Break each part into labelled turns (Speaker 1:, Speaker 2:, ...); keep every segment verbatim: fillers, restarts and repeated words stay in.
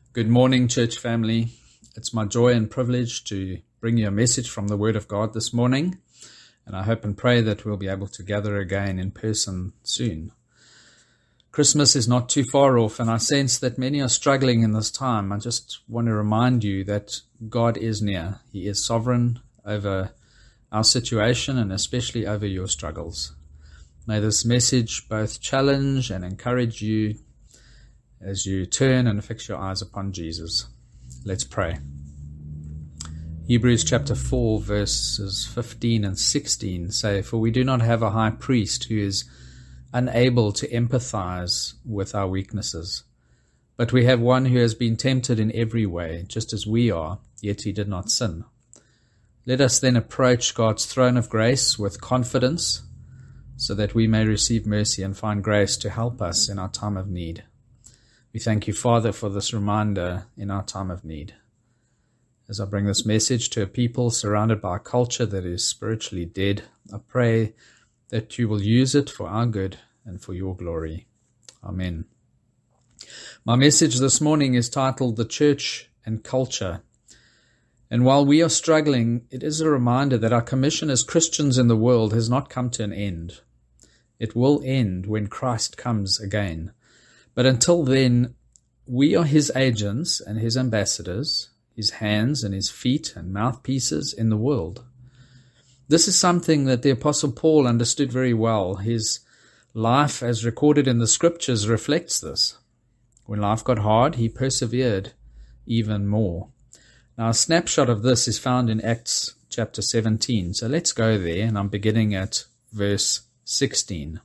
Speaker 1: Good morning, church family. It's my joy and privilege to bring you a message from the Word of God this morning, and I hope and pray that we'll be able to gather again in person soon. Christmas is not too far off, and I sense that many are struggling in this time. I just want to remind you that God is near. He is sovereign over our situation and especially over your struggles. May this message both challenge and encourage you as you turn and fix your eyes upon Jesus. Let's pray. Hebrews chapter four, verses fifteen and sixteen say, "For we do not have a high priest who is unable to empathize with our weaknesses, but we have one who has been tempted in every way, just as we are, yet he did not sin. Let us then approach God's throne of grace with confidence, so that we may receive mercy and find grace to help us in our time of need." We thank you, Father, for this reminder in our time of need. As I bring this message to a people surrounded by a culture that is spiritually dead, I pray that you will use it for our good and for your glory. Amen. My message this morning is titled "The Church and Culture." And while we are struggling, it is a reminder that our commission as Christians in the world has not come to an end. It will end when Christ comes again. But until then, we are his agents and his ambassadors, his hands and his feet and mouthpieces in the world. This is something that the Apostle Paul understood very well. His life, as recorded in the Scriptures, reflects this. When life got hard, he persevered even more. Now, a snapshot of this is found in Acts chapter seventeen. So let's go there, and I'm beginning at verse sixteen.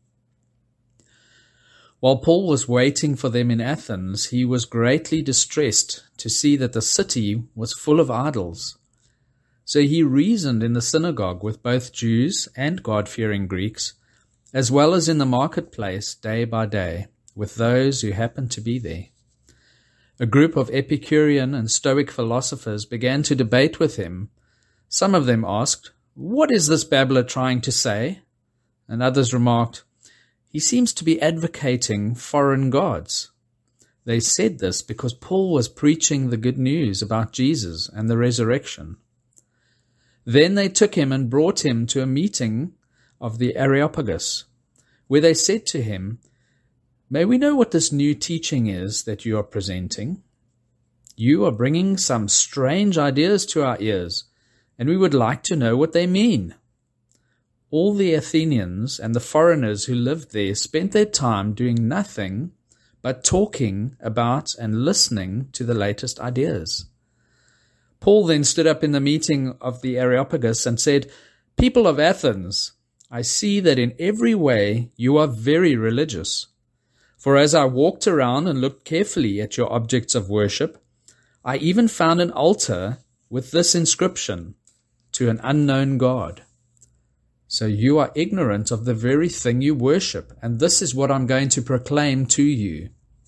Speaker 1: While Paul was waiting for them in Athens, he was greatly distressed to see that the city was full of idols. So he reasoned in the synagogue with both Jews and God-fearing Greeks, as well as in the marketplace day by day, with those who happened to be there. A group of Epicurean and Stoic philosophers began to debate with him. Some of them asked, "What is this babbler trying to say?" And others remarked, "He seems to be advocating foreign gods." They said this because Paul was preaching the good news about Jesus and the resurrection. Then they took him and brought him to a meeting of the Areopagus, where they said to him, "May we know what this new teaching is that you are presenting? You are bringing some strange ideas to our ears, and we would like to know what they mean." All the Athenians and the foreigners who lived there spent their time doing nothing but talking about and listening to the latest ideas. Paul then stood up in the meeting of the Areopagus and said, "People of Athens, I see that in every way you are very religious. For as I walked around and looked carefully at your objects of worship, I even found an altar with this inscription, 'To an unknown God.' So you are ignorant of the very thing you worship, and this is what I'm going to proclaim to you.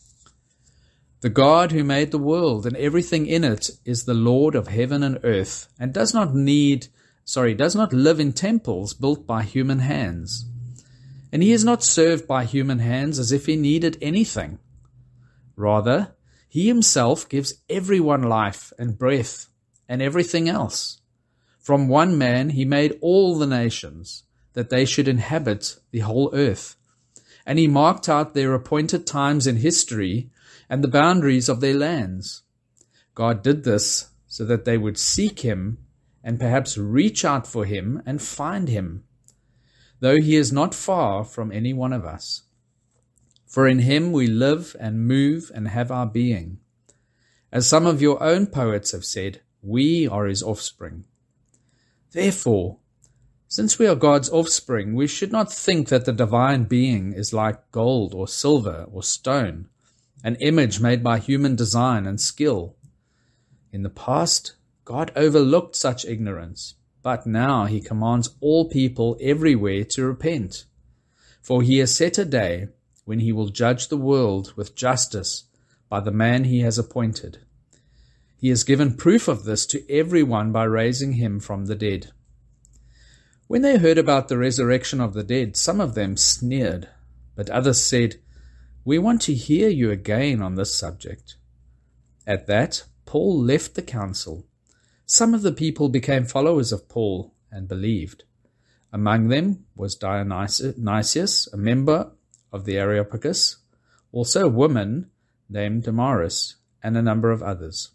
Speaker 1: The God who made the world and everything in it is the Lord of heaven and earth, and does not need, sorry, does not live in temples built by human hands. And he is not served by human hands as if he needed anything. Rather, he himself gives everyone life and breath and everything else. From one man he made all the nations, that they should inhabit the whole earth. And he marked out their appointed times in history and the boundaries of their lands. God did this so that they would seek him and perhaps reach out for him and find him, though he is not far from any one of us. For in him we live and move and have our being. As some of your own poets have said, we are his offspring. Therefore, since we are God's offspring, we should not think that the divine being is like gold or silver or stone, an image made by human design and skill. In the past, God overlooked such ignorance, but now he commands all people everywhere to repent. For he has set a day when he will judge the world with justice by the man he has appointed. He has given proof of this to everyone by raising him from the dead. When they heard about the resurrection of the dead, some of them sneered, but others said, "We want to hear you again on this subject." At that, Paul left the council. Some of the people became followers of Paul and believed. Among them was Dionysius, a member of the Areopagus, also a woman named Damaris, and a number of others.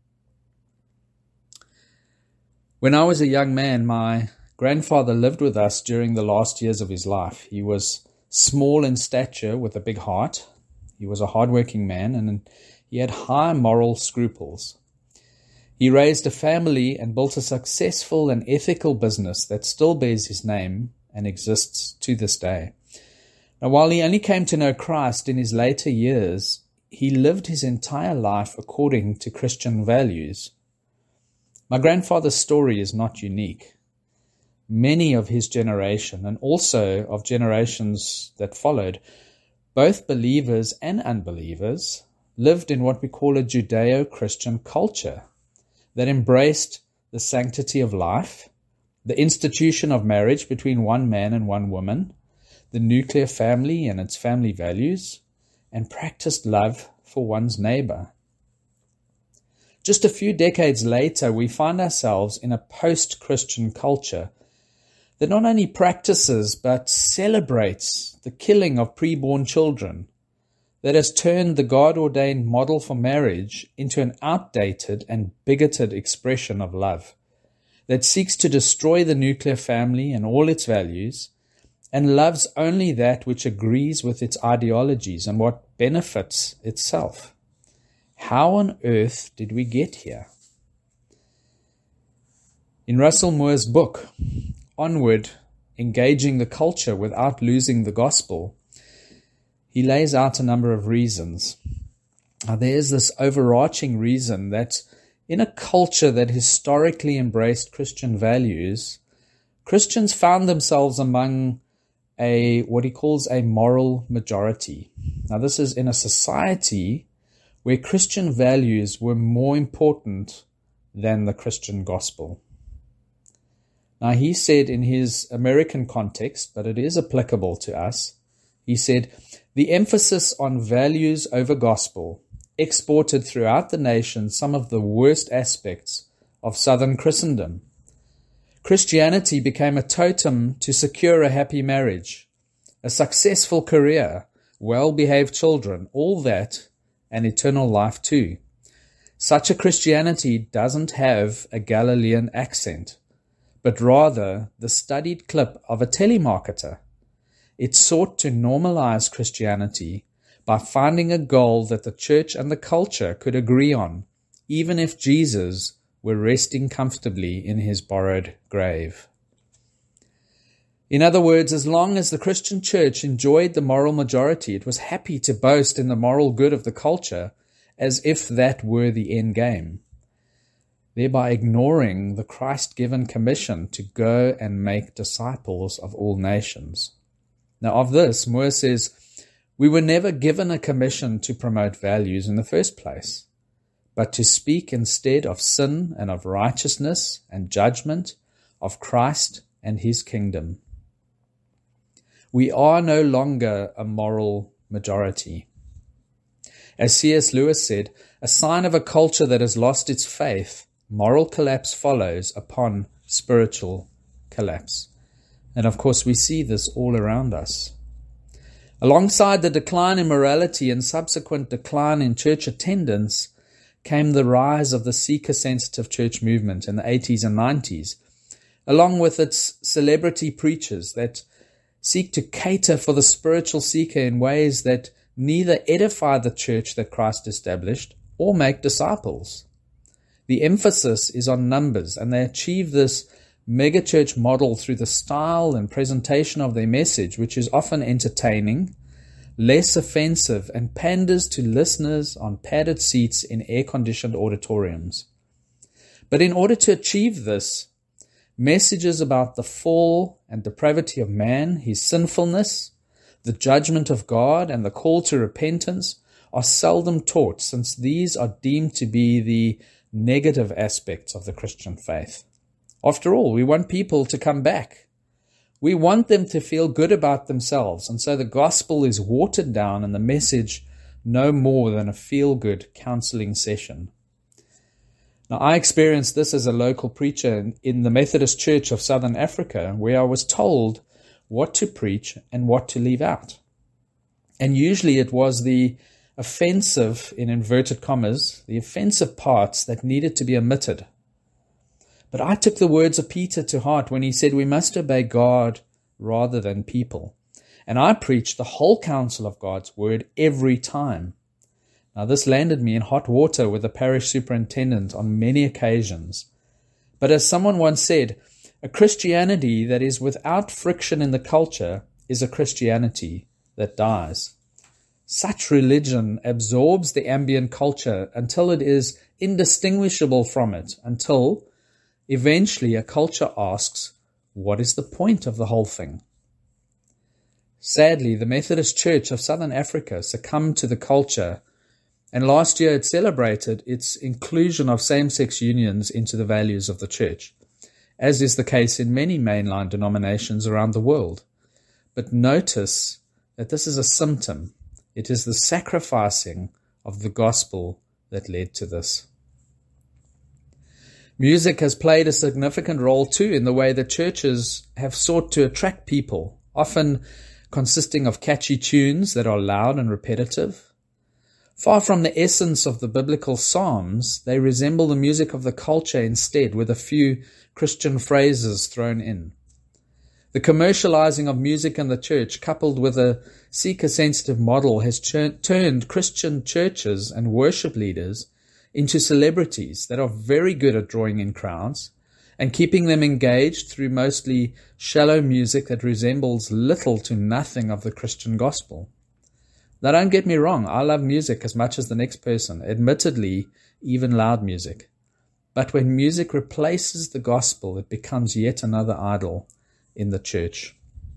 Speaker 1: When I was a young man, my grandfather lived with us during the last years of his life. He was small in stature with a big heart. He was a hardworking man, and he had high moral scruples. He raised a family and built a successful and ethical business that still bears his name and exists to this day. Now, while he only came to know Christ in his later years, he lived his entire life according to Christian values. My grandfather's story is not unique. Many of his generation, and also of generations that followed, both believers and unbelievers, lived in what we call a Judeo-Christian culture that embraced the sanctity of life, the institution of marriage between one man and one woman, the nuclear family and its family values, and practiced love for one's neighbor. Just a few decades later, we find ourselves in a post-Christian culture that not only practices but celebrates the killing of preborn children, that has turned the God-ordained model for marriage into an outdated and bigoted expression of love, that seeks to destroy the nuclear family and all its values, and loves only that which agrees with its ideologies and what benefits itself. How on earth did we get here? In Russell Moore's book, Onward, Engaging the Culture Without Losing the Gospel, he lays out a number of reasons. Now, there's this overarching reason that in a culture that historically embraced Christian values, Christians found themselves among a what he calls a moral majority. Now, this is in a society where Christian values were more important than the Christian gospel. Now, he said in his American context, but it is applicable to us, he said, the emphasis on values over gospel exported throughout the nation some of the worst aspects of Southern Christendom. Christianity became a totem to secure a happy marriage, a successful career, well-behaved children, all that, and eternal life too. Such a Christianity doesn't have a Galilean accent, but rather the studied clip of a telemarketer. It sought to normalize Christianity by finding a goal that the church and the culture could agree on, even if Jesus were resting comfortably in his borrowed grave. In other words, as long as the Christian church enjoyed the moral majority, it was happy to boast in the moral good of the culture as if that were the end game, thereby ignoring the Christ-given commission to go and make disciples of all nations. Now, of this, Moore says, we were never given a commission to promote values in the first place, but to speak instead of sin and of righteousness and judgment, of Christ and his kingdom. We are no longer a moral majority. As C S Lewis said, a sign of a culture that has lost its faith, moral collapse follows upon spiritual collapse. And of course, we see this all around us. Alongside the decline in morality and subsequent decline in church attendance came the rise of the seeker-sensitive church movement in the eighties and nineties, along with its celebrity preachers that seek to cater for the spiritual seeker in ways that neither edify the church that Christ established or make disciples. The emphasis is on numbers, and they achieve this megachurch model through the style and presentation of their message, which is often entertaining, less offensive, and panders to listeners on padded seats in air-conditioned auditoriums. But in order to achieve this, messages about the fall and depravity of man, his sinfulness, the judgment of God, and the call to repentance are seldom taught, since these are deemed to be the negative aspects of the Christian faith. After all, we want people to come back. We want them to feel good about themselves, and so the gospel is watered down and the message no more than a feel-good counseling session. Now, I experienced this as a local preacher in the Methodist Church of Southern Africa, where I was told what to preach and what to leave out. And usually it was the offensive, in inverted commas, the offensive parts that needed to be omitted. But I took the words of Peter to heart when he said we must obey God rather than people. And I preached the whole counsel of God's word every time. Now, this landed me in hot water with the parish superintendent on many occasions. But as someone once said, a Christianity that is without friction in the culture is a Christianity that dies. Such religion absorbs the ambient culture until it is indistinguishable from it, until eventually a culture asks, what is the point of the whole thing? Sadly, the Methodist Church of Southern Africa succumbed to the culture, and last year it celebrated its inclusion of same-sex unions into the values of the church, as is the case in many mainline denominations around the world. But notice that this is a symptom. It is the sacrificing of the gospel that led to this. Music has played a significant role too in the way that churches have sought to attract people, often consisting of catchy tunes that are loud and repetitive. Far from the essence of the biblical psalms, they resemble the music of the culture instead, with a few Christian phrases thrown in. The commercializing of music in the church, coupled with a seeker-sensitive model, has ch- turned Christian churches and worship leaders into celebrities that are very good at drawing in crowds and keeping them engaged through mostly shallow music that resembles little to nothing of the Christian gospel. Now, don't get me wrong, I love music as much as the next person, admittedly, even loud music. But when music replaces the gospel, it becomes yet another idol in the church.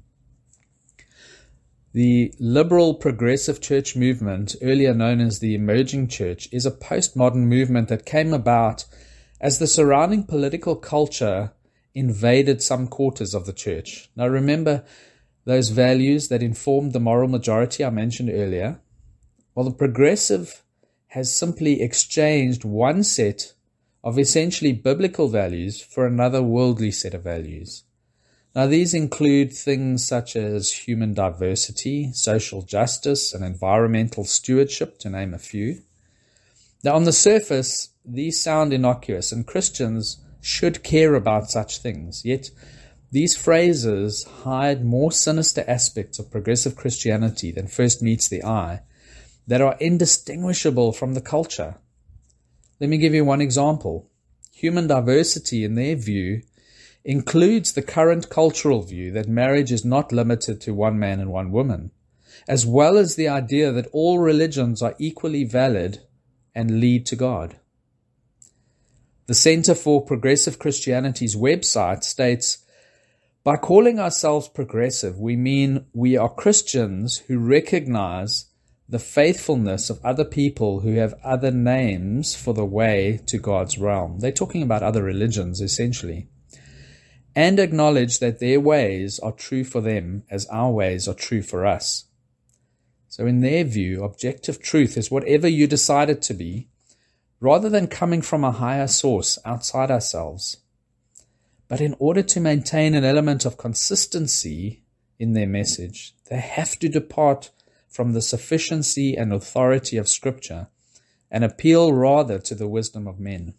Speaker 1: The liberal progressive church movement, earlier known as the emerging church, is a postmodern movement that came about as the surrounding political culture invaded some quarters of the church. Now remember, those values that informed the moral majority I mentioned earlier? Well, the progressive has simply exchanged one set of essentially biblical values for another worldly set of values. Now, these include things such as human diversity, social justice, and environmental stewardship, to name a few. Now, on the surface, these sound innocuous, and Christians should care about such things, yet these phrases hide more sinister aspects of progressive Christianity than first meets the eye, that are indistinguishable from the culture. Let me give you one example. Human diversity, in their view, includes the current cultural view that marriage is not limited to one man and one woman, as well as the idea that all religions are equally valid and lead to God. The Center for Progressive Christianity's website states, by calling ourselves progressive, we mean we are Christians who recognize the faithfulness of other people who have other names for the way to God's realm. They're talking about other religions, essentially. And acknowledge that their ways are true for them as our ways are true for us. So in their view, objective truth is whatever you decide it to be, rather than coming from a higher source outside ourselves. But in order to maintain an element of consistency in their message, they have to depart from the sufficiency and authority of Scripture and appeal rather to the wisdom of men.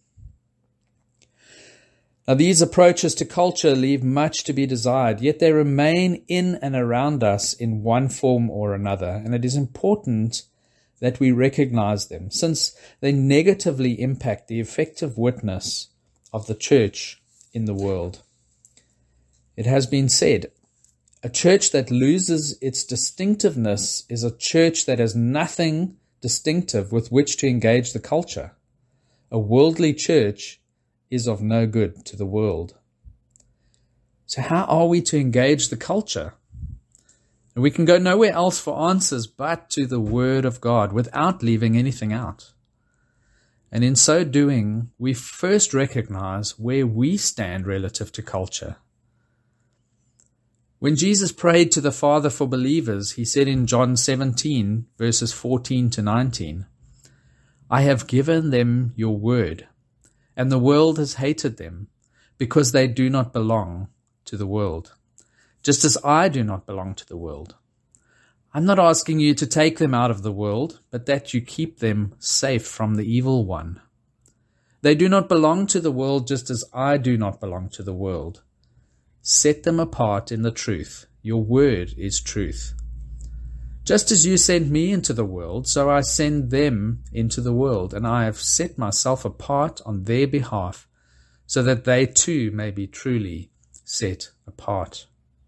Speaker 1: Now, these approaches to culture leave much to be desired, yet they remain in and around us in one form or another, and it is important that we recognize them, since they negatively impact the effective witness of the church in the world. It has been said, a church that loses its distinctiveness is a church that has nothing distinctive with which to engage the culture. A worldly church is of no good to the world. So how are we to engage the culture? And we can go nowhere else for answers but to the Word of God without leaving anything out. And in so doing, we first recognize where we stand relative to culture. When Jesus prayed to the Father for believers, he said in John seventeen, verses fourteen to nineteen, I have given them your word, and the world has hated them, because they do not belong to the world, just as I do not belong to the world. I'm not asking you to take them out of the world, but that you keep them safe from the evil one. They do not belong to the world, just as I do not belong to the world. Set them apart in the truth. Your word is truth. Just as you sent me into the world, so I send them into the world, and I have set myself apart on their behalf, so that they too may be truly set apart.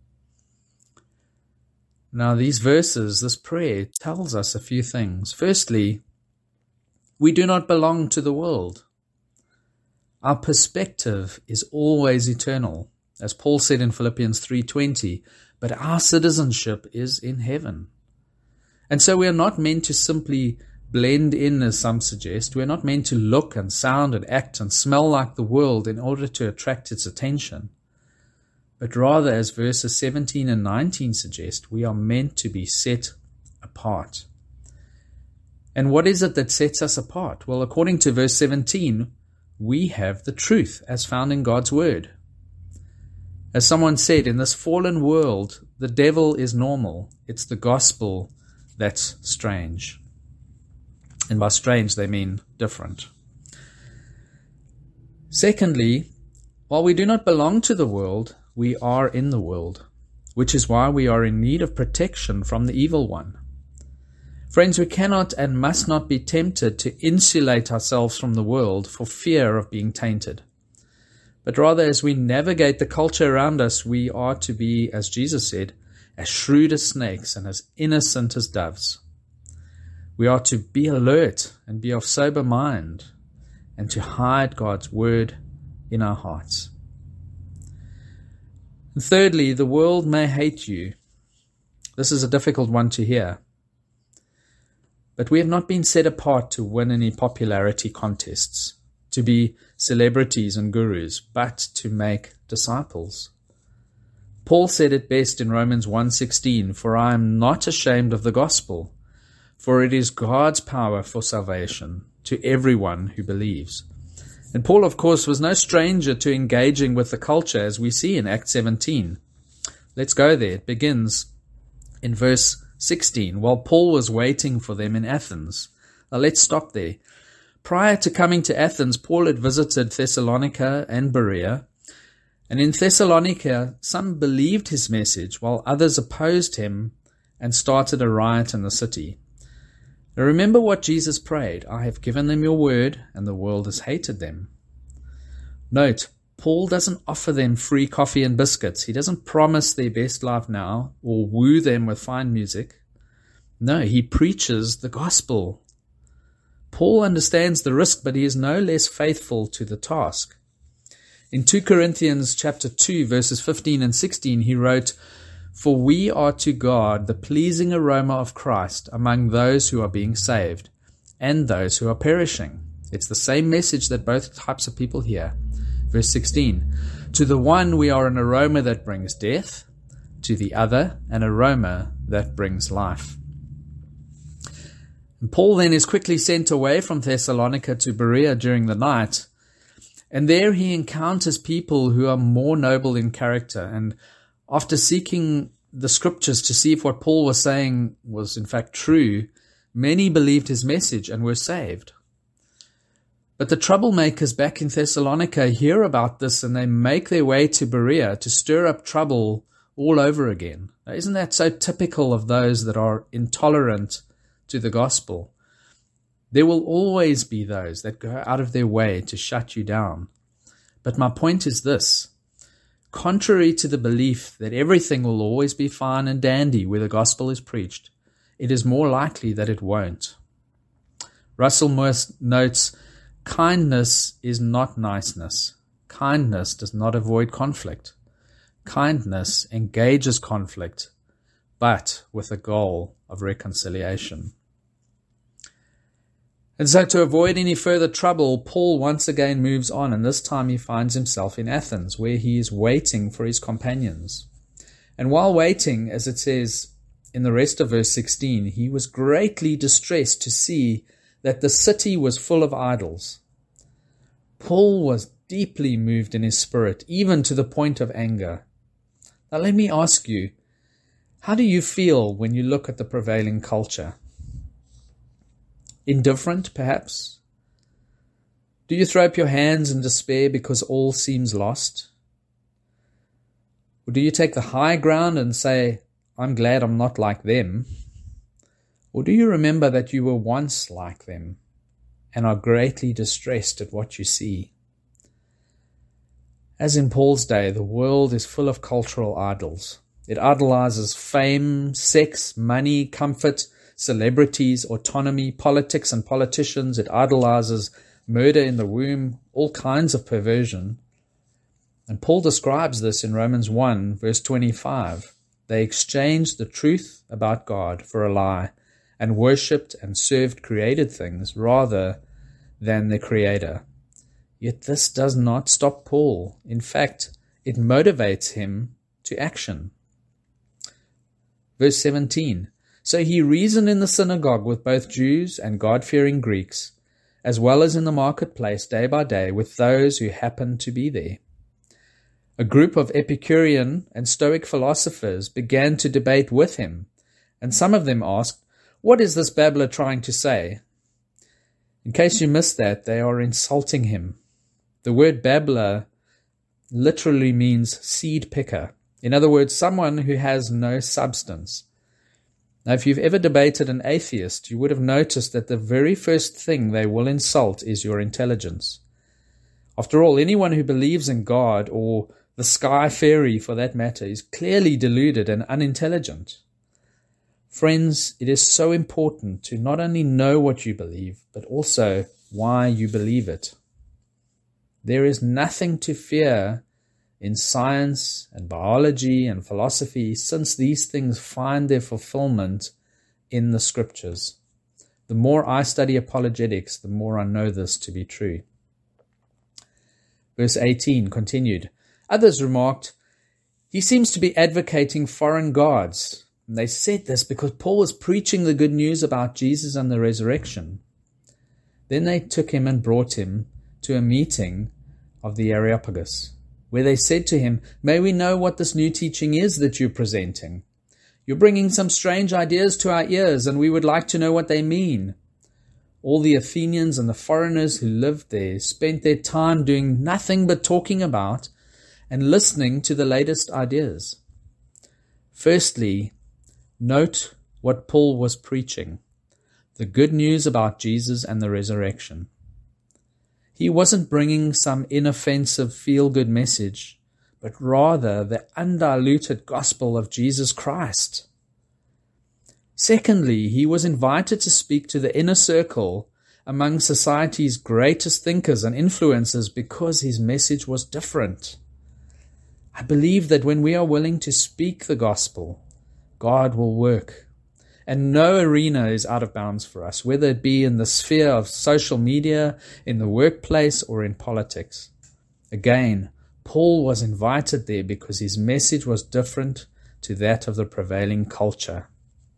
Speaker 1: Now these verses, this prayer, tells us a few things. Firstly, we do not belong to the world. Our perspective is always eternal, as Paul said in Philippians three twenty, but our citizenship is in heaven. And so we are not meant to simply blend in, as some suggest. We are not meant to look and sound and act and smell like the world in order to attract its attention. But rather, as verses seventeen and nineteen suggest, we are meant to be set apart. And what is it that sets us apart? Well, according to verse seventeen, we have the truth as found in God's word. As someone said, in this fallen world, the devil is normal. It's the gospel that's strange. And by strange, they mean different. Secondly, while we do not belong to the world, we are in the world, which is why we are in need of protection from the evil one. Friends, we cannot and must not be tempted to insulate ourselves from the world for fear of being tainted. But rather, as we navigate the culture around us, we are to be, as Jesus said, as shrewd as snakes and as innocent as doves. We are to be alert and be of sober mind and to hide God's word in our hearts. And thirdly, the world may hate you. This is a difficult one to hear. But we have not been set apart to win any popularity contests, to be celebrities and gurus, but to make disciples. Paul said it best in Romans one sixteen, for I am not ashamed of the gospel, for it is God's power for salvation to everyone who believes. And Paul, of course, was no stranger to engaging with the culture, as we see in Acts seventeen. Let's go there. It begins in verse sixteen, while Paul was waiting for them in Athens. Now let's stop there. Prior to coming to Athens, Paul had visited Thessalonica and Berea. And in Thessalonica, some believed his message, while others opposed him and started a riot in the city. Now remember what Jesus prayed, I have given them your word, and the world has hated them. Note, Paul doesn't offer them free coffee and biscuits. He doesn't promise their best life now or woo them with fine music. No, he preaches the gospel. Paul understands the risk, but he is no less faithful to the task. In Second Corinthians chapter two, verses fifteen and sixteen, he wrote, For we are to God the pleasing aroma of Christ among those who are being saved and those who are perishing. It's the same message that both types of people hear. Verse sixteen, To the one we are an aroma that brings death, to the other an aroma that brings life. And Paul then is quickly sent away from Thessalonica to Berea during the night, and there he encounters people who are more noble in character. And after seeking the scriptures to see if what Paul was saying was in fact true, many believed his message and were saved. But the troublemakers back in Thessalonica hear about this, and they make their way to Berea to stir up trouble all over again. Now, isn't that so typical of those that are intolerant to the gospel? There will always be those that go out of their way to shut you down. But my point is this. Contrary to the belief that everything will always be fine and dandy where the gospel is preached, it is more likely that it won't. Russell Moore notes, kindness is not niceness. Kindness does not avoid conflict. Kindness engages conflict, but with a goal of reconciliation. And so to avoid any further trouble, Paul once again moves on, and this time he finds himself in Athens, where he is waiting for his companions. And while waiting, as it says in the rest of verse sixteen, he was greatly distressed to see that the city was full of idols. Paul was deeply moved in his spirit, even to the point of anger. Now let me ask you, how do you feel when you look at the prevailing culture? Indifferent, perhaps? Do you throw up your hands in despair because all seems lost? Or do you take the high ground and say, I'm glad I'm not like them? Or do you remember that you were once like them and are greatly distressed at what you see? As in Paul's day, the world is full of cultural idols. It idolizes fame, sex, money, comfort, celebrities, autonomy, politics and politicians. It idolizes murder in the womb, all kinds of perversion. And Paul describes this in Romans one, verse twenty-five. They exchanged the truth about God for a lie and worshipped and served created things rather than the Creator. Yet this does not stop Paul. In fact, it motivates him to action. Verse seventeen. So he reasoned in the synagogue with both Jews and God-fearing Greeks, as well as in the marketplace day by day with those who happened to be there. A group of Epicurean and Stoic philosophers began to debate with him, and some of them asked, "What is this babbler trying to say?" In case you missed that, they are insulting him. The word babbler literally means seed picker. In other words, someone who has no substance. Now, if you've ever debated an atheist, you would have noticed that the very first thing they will insult is your intelligence. After all, anyone who believes in God, or the sky fairy for that matter, is clearly deluded and unintelligent. Friends, it is so important to not only know what you believe, but also why you believe it. There is nothing to fear in science and biology and philosophy, since these things find their fulfillment in the scriptures. The more I study apologetics, the more I know this to be true. Verse eighteen continued. Others remarked, he seems to be advocating foreign gods. And they said this because Paul was preaching the good news about Jesus and the resurrection. Then they took him and brought him to a meeting of the Areopagus, where they said to him, "May we know what this new teaching is that you're presenting? You're bringing some strange ideas to our ears, and we would like to know what they mean." All the Athenians and the foreigners who lived there spent their time doing nothing but talking about and listening to the latest ideas. Firstly, note what Paul was preaching, the good news about Jesus and the resurrection. He wasn't bringing some inoffensive feel-good message, but rather the undiluted gospel of Jesus Christ. Secondly, he was invited to speak to the inner circle among society's greatest thinkers and influencers because his message was different. I believe that when we are willing to speak the gospel, God will work. And no arena is out of bounds for us, whether it be in the sphere of social media, in the workplace, or in politics. Again, Paul was invited there because his message was different to that of the prevailing culture.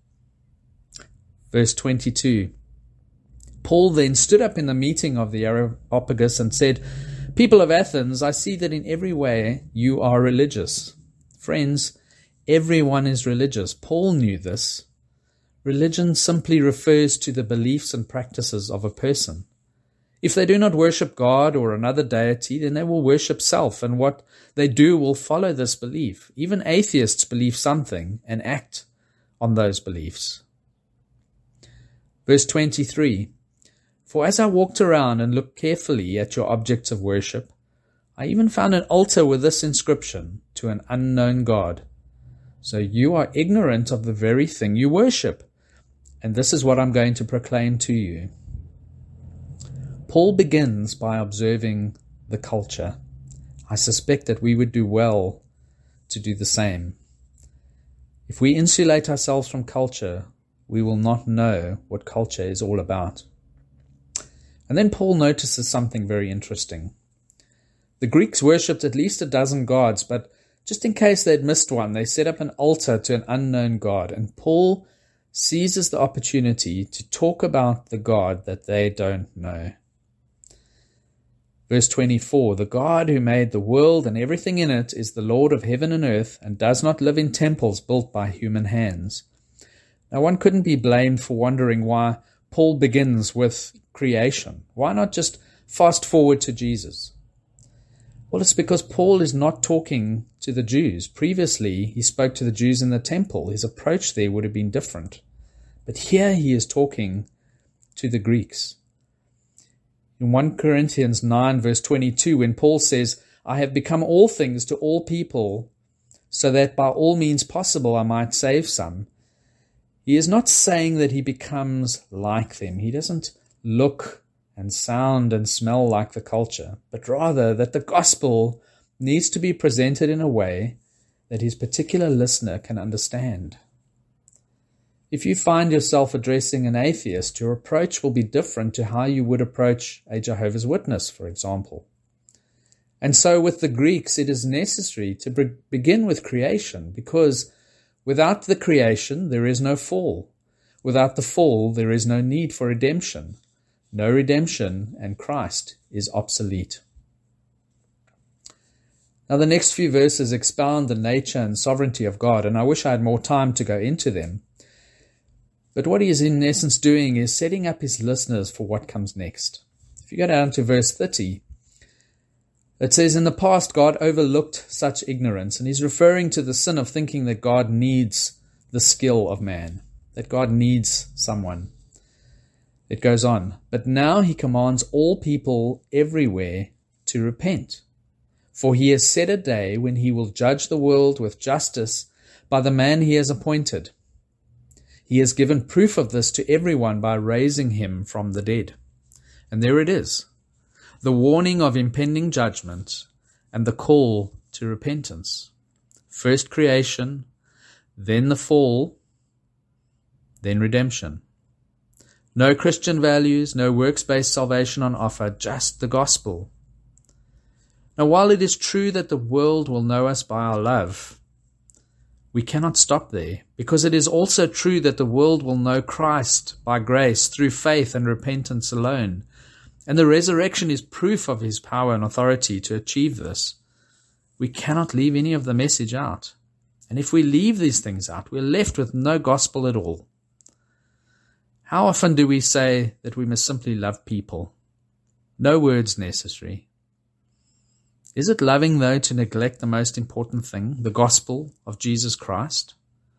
Speaker 1: Verse twenty-two. Paul then stood up in the meeting of the Areopagus and said, "People of Athens, I see that in every way you are religious." Friends, everyone is religious. Paul knew this. Religion simply refers to the beliefs and practices of a person. If they do not worship God or another deity, then they will worship self, and what they do will follow this belief. Even atheists believe something and act on those beliefs. Verse twenty-three. For as I walked around and looked carefully at your objects of worship, I even found an altar with this inscription, to an unknown God. So you are ignorant of the very thing you worship. And this is what I'm going to proclaim to you. Paul begins by observing the culture. I suspect that we would do well to do the same. If we insulate ourselves from culture, we will not know what culture is all about. And then Paul notices something very interesting. The Greeks worshipped at least a dozen gods, but Just in case they'd missed one, they set up an altar to an unknown God, and Paul seizes the opportunity to talk about the God that they don't know. Verse twenty-four, the God who made the world and everything in it is the Lord of heaven and earth, and does not live in temples built by human hands. Now, one couldn't be blamed for wondering why Paul begins with creation. Why not just fast forward to Jesus? Well, it's because Paul is not talking to the Jews. Previously, he spoke to the Jews in the temple. His approach there would have been different. But here he is talking to the Greeks. In First Corinthians nine, verse twenty-two, when Paul says, I have become all things to all people, so that by all means possible I might save some, he is not saying that he becomes like them. He doesn't look and sound and smell like the culture, but rather that the gospel needs to be presented in a way that his particular listener can understand. If you find yourself addressing an atheist, your approach will be different to how you would approach a Jehovah's Witness, for example. And so with the Greeks, it is necessary to be- begin with creation, because without the creation, there is no fall. Without the fall, there is no need for redemption. No redemption, and Christ is obsolete. Now, the next few verses expound the nature and sovereignty of God, and I wish I had more time to go into them. But what he is in essence doing is setting up his listeners for what comes next. If you go down to verse thirty, it says, in the past God overlooked such ignorance, and he's referring to the sin of thinking that God needs the skill of man, that God needs someone. It goes on, but now he commands all people everywhere to repent. For he has set a day when he will judge the world with justice by the man he has appointed. He has given proof of this to everyone by raising him from the dead. And there it is, the warning of impending judgment and the call to repentance. First creation, then the fall, then redemption. No Christian values, no works-based salvation on offer, just the gospel. Now, while it is true that the world will know us by our love, we cannot stop there, because it is also true that the world will know Christ by grace through faith and repentance alone. And the resurrection is proof of his power and authority to achieve this. We cannot leave any of the message out. And if we leave these things out, we're left with no gospel at all. How often do we say that we must simply love people? No words necessary. Is it loving, though, to neglect the most important thing, the gospel of Jesus Christ?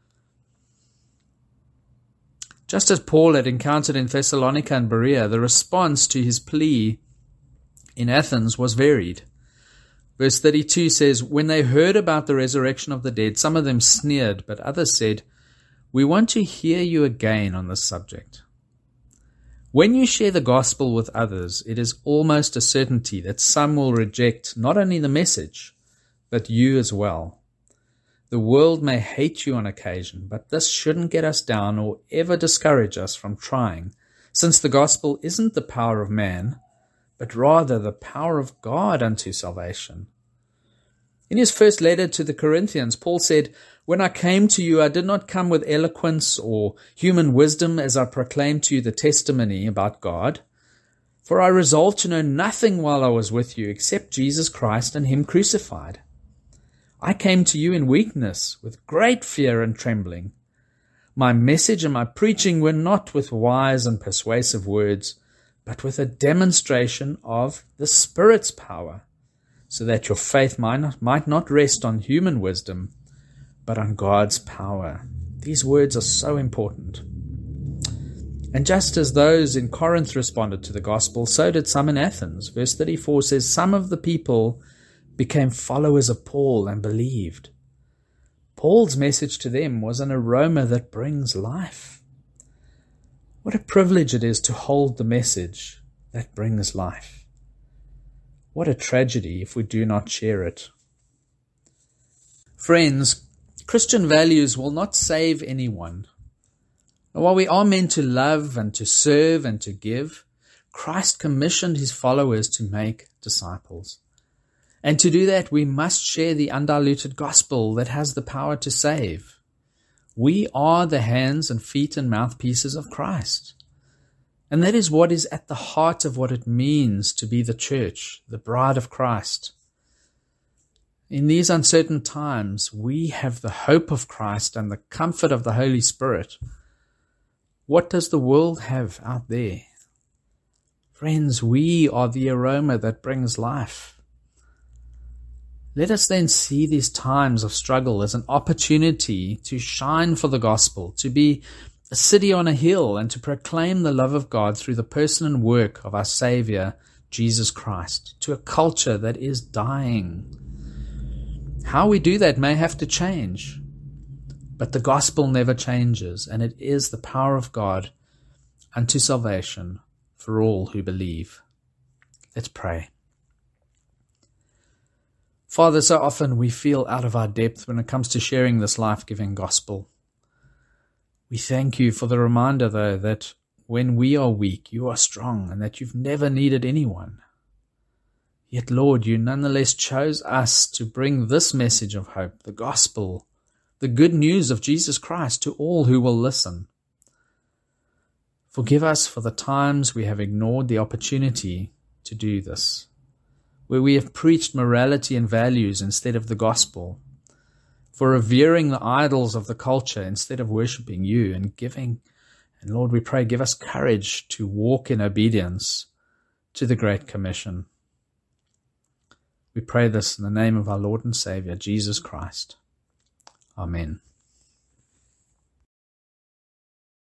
Speaker 1: Just as Paul had encountered in Thessalonica and Berea, the response to his plea in Athens was varied. Verse thirty-two says, when they heard about the resurrection of the dead, some of them sneered, but others said, we want to hear you again on this subject. When you share the gospel with others, it is almost a certainty that some will reject not only the message, but you as well. The world may hate you on occasion, but this shouldn't get us down or ever discourage us from trying, since the gospel isn't the power of man, but rather the power of God unto salvation. In his first letter to the Corinthians, Paul said, when I came to you, I did not come with eloquence or human wisdom as I proclaimed to you the testimony about God. For I resolved to know nothing while I was with you except Jesus Christ and him crucified. I came to you in weakness, with great fear and trembling. My message and my preaching were not with wise and persuasive words, but with a demonstration of the Spirit's power, so that your faith might not, might not rest on human wisdom, but on God's power. These words are so important. And just as those in Corinth responded to the gospel, so did some in Athens. Verse thirty-four says, some of the people became followers of Paul and believed. Paul's message to them was an aroma that brings life. What a privilege it is to hold the message that brings life. What a tragedy if we do not share it. Friends, Christian values will not save anyone. While we are meant to love and to serve and to give, Christ commissioned his followers to make disciples. And to do that, we must share the undiluted gospel that has the power to save. We are the hands and feet and mouthpieces of Christ. And that is what is at the heart of what it means to be the church, the bride of Christ. In these uncertain times, we have the hope of Christ and the comfort of the Holy Spirit. What does the world have out there? Friends, we are the aroma that brings life. Let us then see these times of struggle as an opportunity to shine for the gospel, to be a city on a hill, and to proclaim the love of God through the person and work of our Savior, Jesus Christ, to a culture that is dying. How we do that may have to change, but the gospel never changes, and it is the power of God unto salvation for all who believe. Let's pray. Father, so often we feel out of our depth when it comes to sharing this life-giving gospel. We thank you for the reminder, though, that when we are weak, you are strong, and that you've never needed anyone. Yet, Lord, you nonetheless chose us to bring this message of hope, the gospel, the good news of Jesus Christ to all who will listen. Forgive us for the times we have ignored the opportunity to do this, where we have preached morality and values instead of the gospel, for revering the idols of the culture instead of worshiping you and giving. And Lord, we pray, give us courage to walk in obedience to the Great Commission. We pray this in the name of our Lord and Savior, Jesus Christ. Amen.